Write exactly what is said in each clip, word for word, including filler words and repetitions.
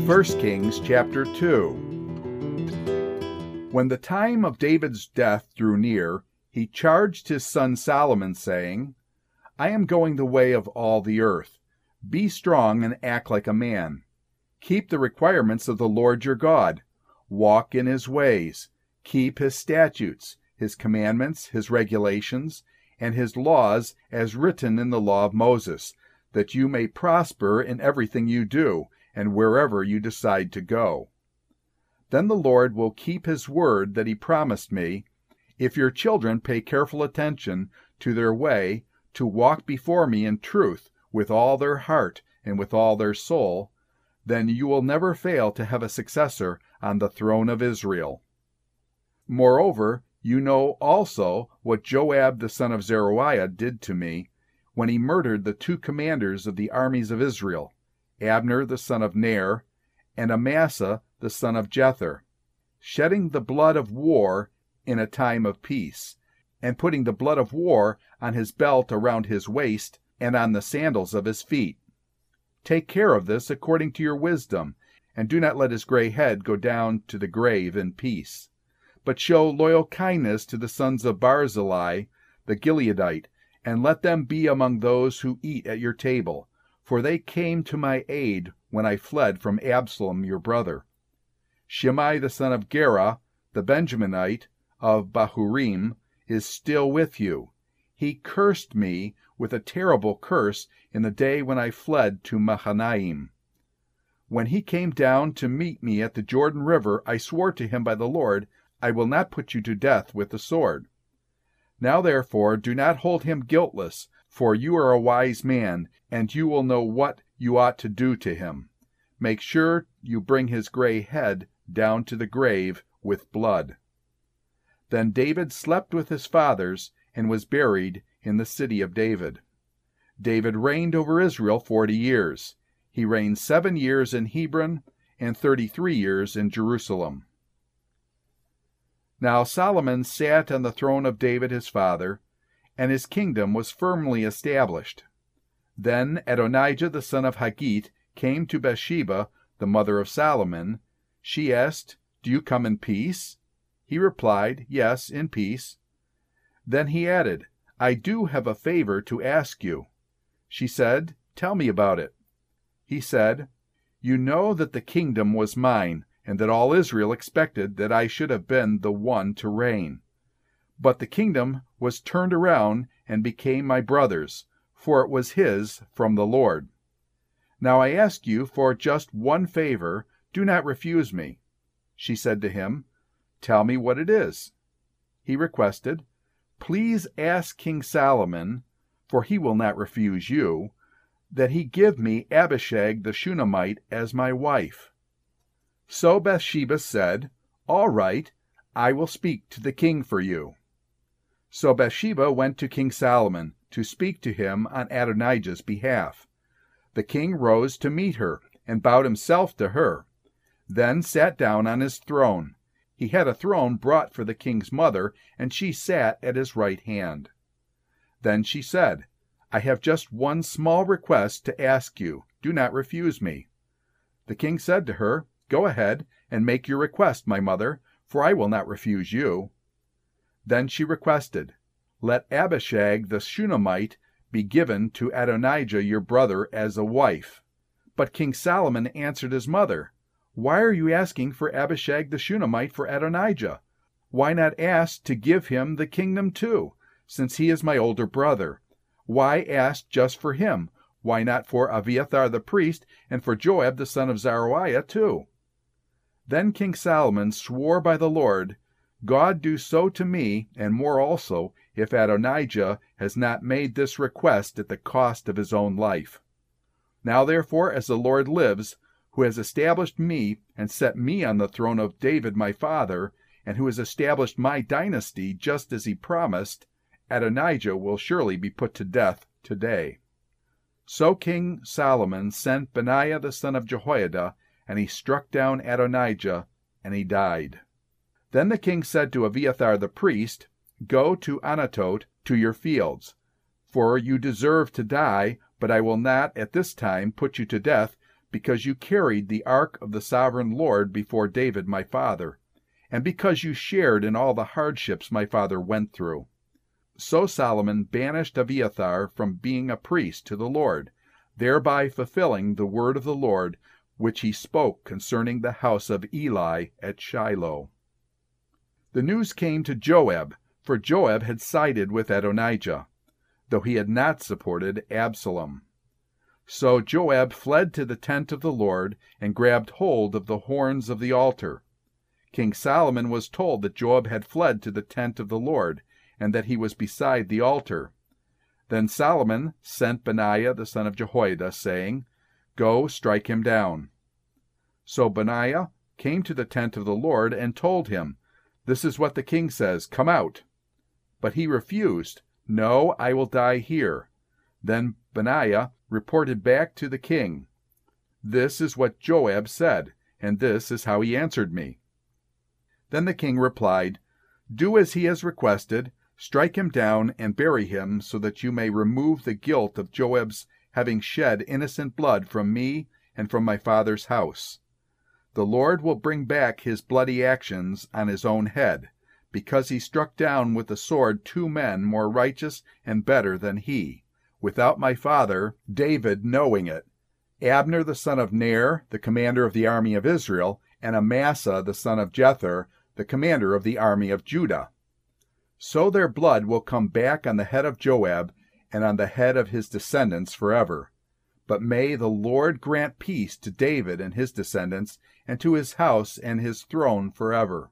First Kings chapter two. When the time of David's death drew near, he charged his son Solomon, saying, I am going the way of all the earth. Be strong and act like a man. Keep the requirements of the Lord your God. Walk in his ways. Keep his statutes, his commandments, his regulations, and his laws as written in the law of Moses, that you may prosper in everything you do, and wherever you decide to go. Then the Lord will keep his word that he promised me, if your children pay careful attention to their way, to walk before me in truth with all their heart and with all their soul, then you will never fail to have a successor on the throne of Israel. Moreover, you know also what Joab the son of Zeruiah did to me, when he murdered the two commanders of the armies of Israel, Abner the son of Ner, and Amasa the son of Jether, shedding the blood of war in a time of peace, and putting the blood of war on his belt around his waist and on the sandals of his feet. Take care of this according to your wisdom, and do not let his gray head go down to the grave in peace. But show loyal kindness to the sons of Barzillai the Gileadite, and let them be among those who eat at your table, for they came to my aid when I fled from Absalom your brother. Shimei the son of Gera, the Benjaminite of Bahurim, is still with you. He cursed me with a terrible curse in the day when I fled to Mahanaim. When he came down to meet me at the Jordan River, I swore to him by the Lord, I will not put you to death with the sword. Now therefore do not hold him guiltless, for you are a wise man, and you will know what you ought to do to him. Make sure you bring his gray head down to the grave with blood. Then David slept with his fathers, and was buried in the city of David. David reigned over Israel forty years. He reigned seven years in Hebron, and thirty-three years in Jerusalem. Now Solomon sat on the throne of David his father, and his kingdom was firmly established. Then Adonijah the son of Haggith came to Bathsheba, the mother of Solomon. She asked, Do you come in peace? He replied, Yes, in peace. Then he added, I do have a favor to ask you. She said, Tell me about it. He said, You know that the kingdom was mine, and that all Israel expected that I should have been the one to reign. But the kingdom was turned around and became my brother's, for it was his from the Lord. Now I ask you for just one favor, do not refuse me. She said to him, Tell me what it is. He requested, Please ask King Solomon, for he will not refuse you, that he give me Abishag the Shunammite as my wife. So Bathsheba said, All right, I will speak to the king for you. So Bathsheba went to King Solomon to speak to him on Adonijah's behalf. The king rose to meet her and bowed himself to her, then sat down on his throne. He had a throne brought for the king's mother, and she sat at his right hand. Then she said, I have just one small request to ask you. Do not refuse me. The king said to her, Go ahead and make your request, my mother, for I will not refuse you. Then she requested, Let Abishag the Shunammite be given to Adonijah your brother as a wife. But King Solomon answered his mother, Why are you asking for Abishag the Shunammite for Adonijah? Why not ask to give him the kingdom too, since he is my older brother? Why ask just for him? Why not for Abiathar the priest and for Joab the son of Zeruiah too? Then King Solomon swore by the Lord, God do so to me, and more also, if Adonijah has not made this request at the cost of his own life. Now therefore, as the Lord lives, who has established me and set me on the throne of David my father, and who has established my dynasty just as he promised, Adonijah will surely be put to death today. So King Solomon sent Benaiah the son of Jehoiada, and he struck down Adonijah, and he died. Then the king said to Abiathar the priest, Go to Anatot to your fields, for you deserve to die, but I will not at this time put you to death, because you carried the ark of the sovereign Lord before David my father, and because you shared in all the hardships my father went through." So Solomon banished Abiathar from being a priest to the Lord, thereby fulfilling the word of the Lord which he spoke concerning the house of Eli at Shiloh. The news came to Joab, for Joab had sided with Adonijah, though he had not supported Absalom. So Joab fled to the tent of the Lord and grabbed hold of the horns of the altar. King Solomon was told that Joab had fled to the tent of the Lord, and that he was beside the altar. Then Solomon sent Benaiah the son of Jehoiada, saying, "Go, strike him down." So Benaiah came to the tent of the Lord and told him, "This is what the king says, come out." But he refused. "No, I will die here." Then Benaiah reported back to the king, "This is what Joab said, and this is how he answered me." Then the king replied, "Do as he has requested, strike him down and bury him, so that you may remove the guilt of Joab's having shed innocent blood from me and from my father's house. The Lord will bring back his bloody actions on his own head, because he struck down with the sword two men more righteous and better than he, without my father David knowing it, Abner the son of Ner, the commander of the army of Israel, and Amasa the son of Jether, the commander of the army of Judah. So their blood will come back on the head of Joab and on the head of his descendants forever. But may the Lord grant peace to David and his descendants, and to his house and his throne forever."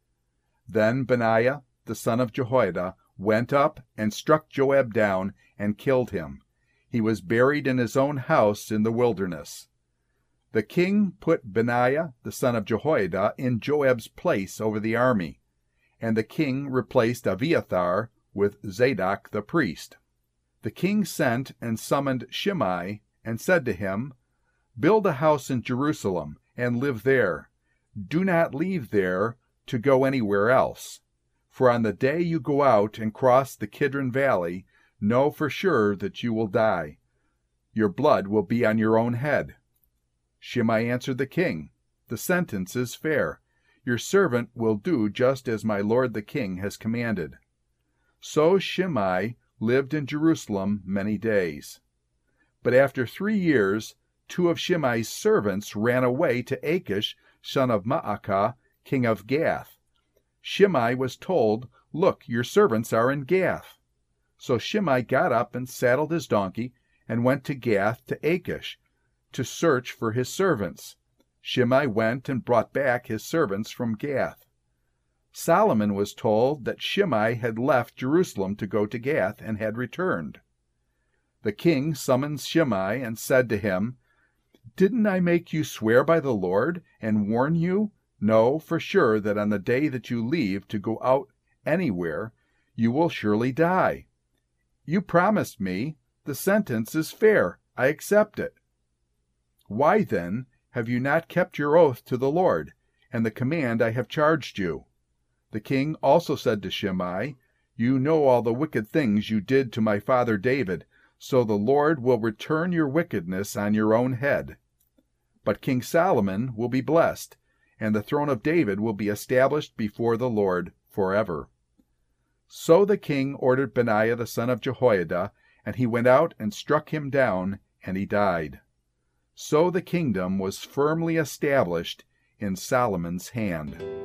Then Benaiah the son of Jehoiada went up and struck Joab down and killed him. He was buried in his own house in the wilderness. The king put Benaiah the son of Jehoiada in Joab's place over the army, and the king replaced Abiathar with Zadok the priest. The king sent and summoned Shimei and said to him, "Build a house in Jerusalem and live there. Do not leave there to go anywhere else. For on the day you go out and cross the Kidron Valley, know for sure that you will die. Your blood will be on your own head." Shimei answered the king, "The sentence is fair. Your servant will do just as my lord the king has commanded." So Shimei lived in Jerusalem many days. But after three years, two of Shimei's servants ran away to Achish, son of Maacah, king of Gath. Shimei was told, "Look, your servants are in Gath." So Shimei got up and saddled his donkey and went to Gath to Achish to search for his servants. Shimei went and brought back his servants from Gath. Solomon was told that Shimei had left Jerusalem to go to Gath and had returned. The king summoned Shimei and said to him, "Didn't I make you swear by the Lord and warn you? Know for sure that on the day that you leave to go out anywhere, you will surely die. You promised me. The sentence is fair. I accept it. Why, then, have you not kept your oath to the Lord, and the command I have charged you?" The king also said to Shimei, "You know all the wicked things you did to my father David, so the Lord will return your wickedness on your own head. But King Solomon will be blessed, and the throne of David will be established before the Lord forever." So the king ordered Benaiah the son of Jehoiada, and he went out and struck him down, and he died. So the kingdom was firmly established in Solomon's hand.